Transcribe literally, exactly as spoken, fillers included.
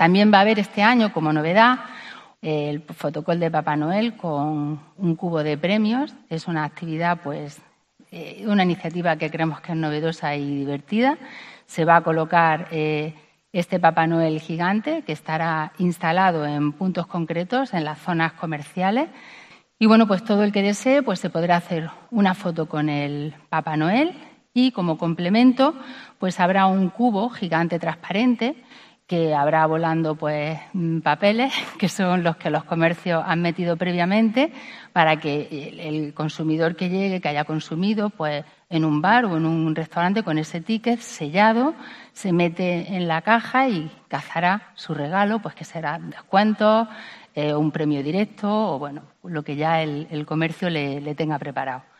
También va a haber este año, como novedad, el fotocall de Papá Noel con un cubo de premios. Es una actividad, pues, eh, una iniciativa que creemos que es novedosa y divertida. Se va a colocar eh, este Papá Noel gigante que estará instalado en puntos concretos, en las zonas comerciales. Y bueno, pues todo el que desee pues se podrá hacer una foto con el Papá Noel y como complemento pues habrá un cubo gigante transparente que habrá volando pues papeles, que son los que los comercios han metido previamente para que el consumidor que llegue, que haya consumido pues en un bar o en un restaurante con ese ticket sellado, se mete en la caja y cazará su regalo, pues que será descuentos, eh, un premio directo o bueno, lo que ya el, el comercio le, le tenga preparado.